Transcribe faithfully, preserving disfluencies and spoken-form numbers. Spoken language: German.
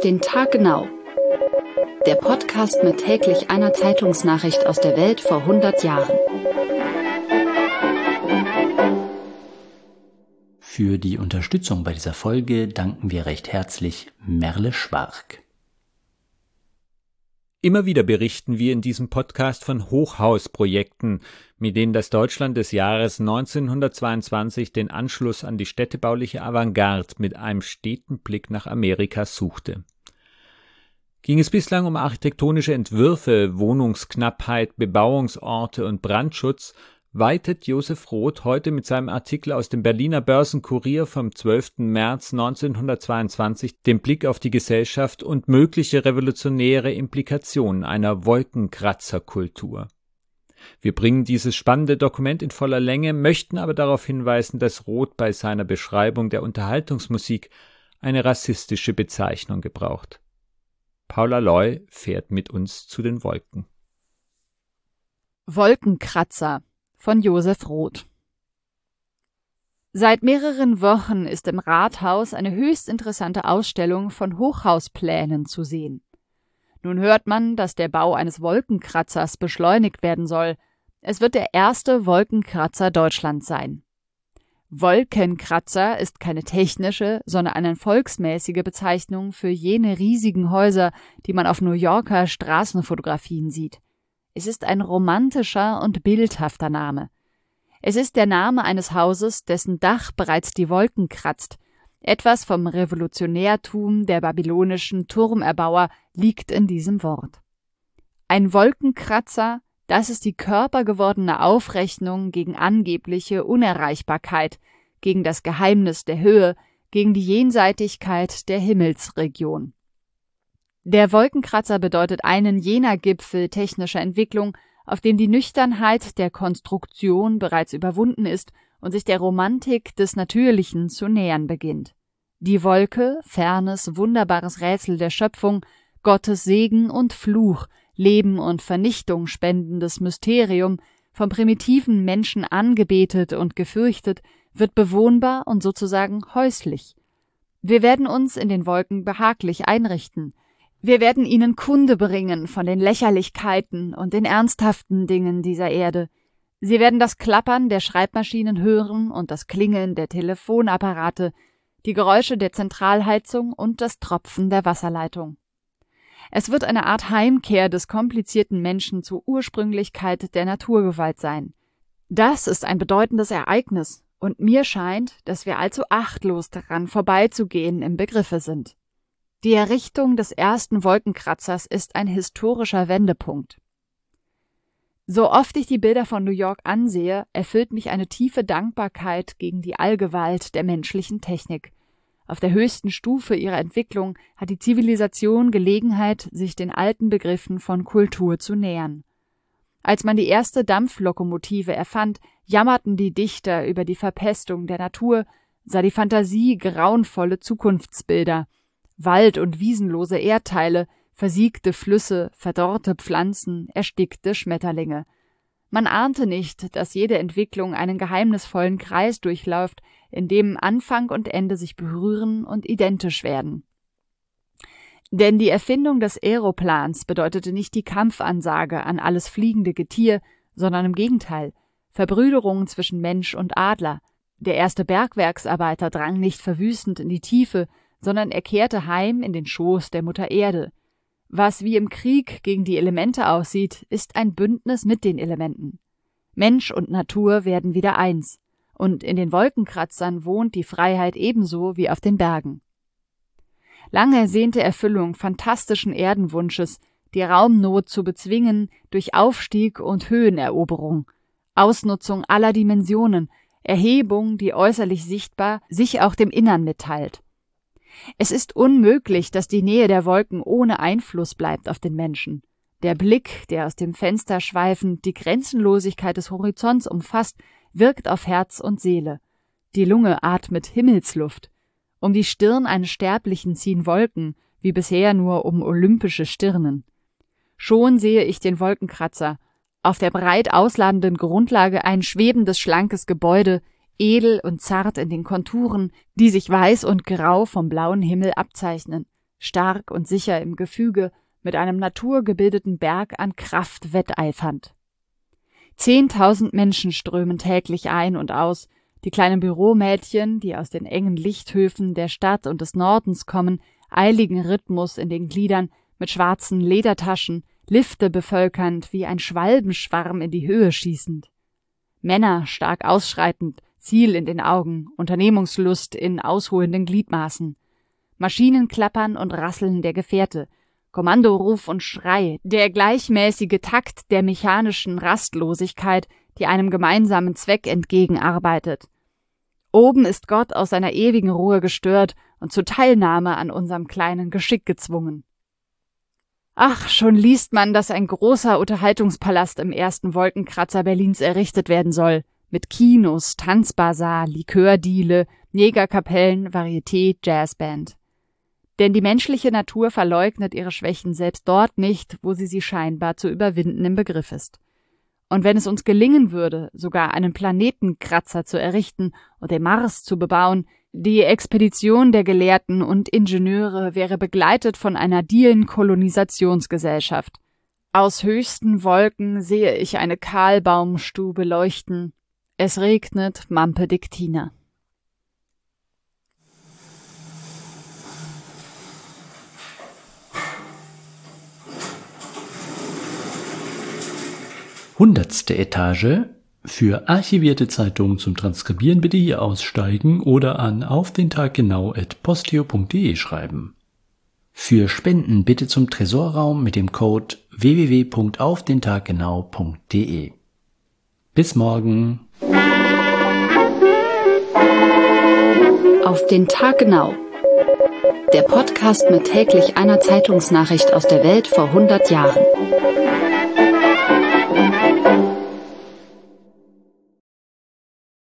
den Tag genau. Der Podcast mit täglich einer Zeitungsnachricht aus der Welt vor hundert Jahren. Für die Unterstützung bei dieser Folge danken wir recht herzlich Merle Schwark. Immer wieder berichten wir in diesem Podcast von Hochhausprojekten, mit denen das Deutschland des Jahres neunzehnhundertzweiundzwanzig den Anschluss an die städtebauliche Avantgarde mit einem steten Blick nach Amerika suchte. Ging es bislang um architektonische Entwürfe, Wohnungsknappheit, Bebauungsorte und Brandschutz, weitet Josef Roth heute mit seinem Artikel aus dem Berliner Börsenkurier vom zwölften März neunzehnhundertzweiundzwanzig den Blick auf die Gesellschaft und mögliche revolutionäre Implikationen einer Wolkenkratzerkultur. Wir bringen dieses spannende Dokument in voller Länge, möchten aber darauf hinweisen, dass Roth bei seiner Beschreibung der Unterhaltungsmusik eine rassistische Bezeichnung gebraucht. Paula Loy fährt mit uns zu den Wolken. Wolkenkratzer von Josef Roth. Seit mehreren Wochen ist im Rathaus eine höchst interessante Ausstellung von Hochhausplänen zu sehen. Nun hört man, dass der Bau eines Wolkenkratzers beschleunigt werden soll. Es wird der erste Wolkenkratzer Deutschlands sein. Wolkenkratzer ist keine technische, sondern eine volksmäßige Bezeichnung für jene riesigen Häuser, die man auf New Yorker Straßenfotografien sieht. Es ist ein romantischer und bildhafter Name. Es ist der Name eines Hauses, dessen Dach bereits die Wolken kratzt. Etwas vom Revolutionärtum der babylonischen Turmerbauer liegt in diesem Wort. Ein Wolkenkratzer, das ist die körpergewordene Aufrechnung gegen angebliche Unerreichbarkeit, gegen das Geheimnis der Höhe, gegen die Jenseitigkeit der Himmelsregion. Der Wolkenkratzer bedeutet einen jener Gipfel technischer Entwicklung, auf dem die Nüchternheit der Konstruktion bereits überwunden ist und sich der Romantik des Natürlichen zu nähern beginnt. Die Wolke, fernes, wunderbares Rätsel der Schöpfung, Gottes Segen und Fluch, Leben und Vernichtung spendendes Mysterium, vom primitiven Menschen angebetet und gefürchtet, wird bewohnbar und sozusagen häuslich. Wir werden uns in den Wolken behaglich einrichten. Wir werden ihnen Kunde bringen von den Lächerlichkeiten und den ernsthaften Dingen dieser Erde. Sie werden das Klappern der Schreibmaschinen hören und das Klingeln der Telefonapparate, die Geräusche der Zentralheizung und das Tropfen der Wasserleitung. Es wird eine Art Heimkehr des komplizierten Menschen zur Ursprünglichkeit der Naturgewalt sein. Das ist ein bedeutendes Ereignis, und mir scheint, dass wir allzu achtlos daran vorbeizugehen im Begriffe sind. Die Errichtung des ersten Wolkenkratzers ist ein historischer Wendepunkt. So oft ich die Bilder von New York ansehe, erfüllt mich eine tiefe Dankbarkeit gegen die Allgewalt der menschlichen Technik. Auf der höchsten Stufe ihrer Entwicklung hat die Zivilisation Gelegenheit, sich den alten Begriffen von Kultur zu nähern. Als man die erste Dampflokomotive erfand, jammerten die Dichter über die Verpestung der Natur, sah die Fantasie grauenvolle Zukunftsbilder, Wald- und wiesenlose Erdteile, versiegte Flüsse, verdorrte Pflanzen, erstickte Schmetterlinge. Man ahnte nicht, dass jede Entwicklung einen geheimnisvollen Kreis durchläuft, in dem Anfang und Ende sich berühren und identisch werden. Denn die Erfindung des Aeroplans bedeutete nicht die Kampfansage an alles fliegende Getier, sondern im Gegenteil, Verbrüderung zwischen Mensch und Adler. Der erste Bergwerksarbeiter drang nicht verwüstend in die Tiefe, sondern er kehrte heim in den Schoß der Mutter Erde. Was wie im Krieg gegen die Elemente aussieht, ist ein Bündnis mit den Elementen. Mensch und Natur werden wieder eins, und in den Wolkenkratzern wohnt die Freiheit ebenso wie auf den Bergen. Lang ersehnte Erfüllung fantastischen Erdenwunsches, die Raumnot zu bezwingen durch Aufstieg und Höheneroberung, Ausnutzung aller Dimensionen, Erhebung, die äußerlich sichtbar sich auch dem Innern mitteilt. Es ist unmöglich, dass die Nähe der Wolken ohne Einfluss bleibt auf den Menschen. Der Blick, der aus dem Fenster schweifend die Grenzenlosigkeit des Horizonts umfasst, wirkt auf Herz und Seele. Die Lunge atmet Himmelsluft. Um die Stirn eines Sterblichen ziehen Wolken, wie bisher nur um olympische Stirnen. Schon sehe ich den Wolkenkratzer. Auf der breit ausladenden Grundlage ein schwebendes, schlankes Gebäude, edel und zart in den Konturen, die sich weiß und grau vom blauen Himmel abzeichnen. stark und sicher im Gefüge, mit einem naturgebildeten Berg an Kraft wetteifernd. Zehntausend Menschen strömen täglich ein und aus, die kleinen Büromädchen, die aus den engen Lichthöfen der Stadt und des Nordens kommen, eiligen Rhythmus in den Gliedern, mit schwarzen Ledertaschen, Lifte bevölkernd, wie ein Schwalbenschwarm in die Höhe schießend. Männer stark ausschreitend, Ziel in den Augen, Unternehmungslust in ausholenden Gliedmaßen. Maschinen klappern und rasseln der Gefährte, Kommandoruf und Schrei, der gleichmäßige Takt der mechanischen Rastlosigkeit, die einem gemeinsamen Zweck entgegenarbeitet. Oben ist Gott aus seiner ewigen Ruhe gestört und zur Teilnahme an unserem kleinen Geschick gezwungen. Ach, schon liest man, dass ein großer Unterhaltungspalast im ersten Wolkenkratzer Berlins errichtet werden soll, mit Kinos, Tanzbasar, Likördiele, Negerkapellen, Varieté, Jazzband. Denn die menschliche Natur verleugnet ihre Schwächen selbst dort nicht, wo sie sie scheinbar zu überwinden im Begriff ist. Und wenn es uns gelingen würde, sogar einen Planetenkratzer zu errichten und den Mars zu bebauen, die Expedition der Gelehrten und Ingenieure wäre begleitet von einer dielen Kolonisationsgesellschaft. Aus höchsten Wolken sehe ich eine Kahlbaumstube leuchten. Es regnet Mampediktiner. Hundertste Etage. Für archivierte Zeitungen zum Transkribieren bitte hier aussteigen oder an auf den Tag genau at posteo punkt de schreiben. Für Spenden bitte zum Tresorraum mit dem Code w w w punkt auf den tag genau punkt de. Bis morgen. Auf den Tag genau. Der Podcast mit täglich einer Zeitungsnachricht aus der Welt vor hundert Jahren.